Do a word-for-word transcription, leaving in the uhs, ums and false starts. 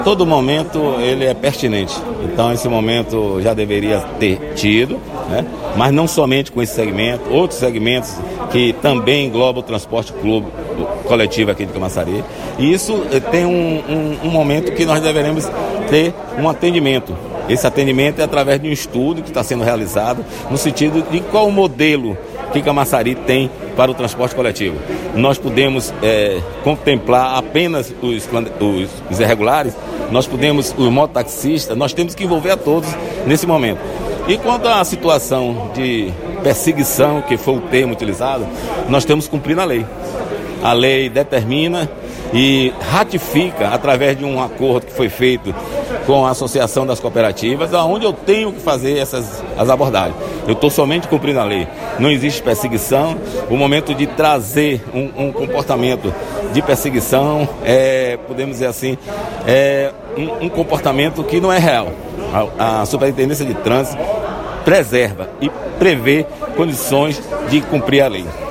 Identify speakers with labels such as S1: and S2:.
S1: Todo momento ele é pertinente, então esse momento já deveria ter tido, né? Mas não somente com esse segmento, outros segmentos que também englobam o transporte clube, coletivo aqui de Camaçari. E isso tem um, um, um momento que nós deveremos ter um atendimento. Esse atendimento é através de um estudo que está sendo realizado no sentido de qual o modelo que Camaçari tem para o transporte coletivo. Nós podemos é, contemplar apenas os, os, os irregulares, nós podemos, os mototaxistas, nós temos que envolver a todos nesse momento. E quanto à situação de perseguição, que foi o termo utilizado, nós temos que cumprir a lei. A lei determina e ratifica, através de um acordo que foi feito com a Associação das Cooperativas, onde eu tenho que fazer essas as abordagens. Eu estou somente cumprindo a lei. Não existe perseguição. O momento de trazer um, um comportamento de perseguição, é, podemos dizer assim, é um, um comportamento que não é real. A, a Superintendência de Trânsito preserva e prevê condições de cumprir a lei.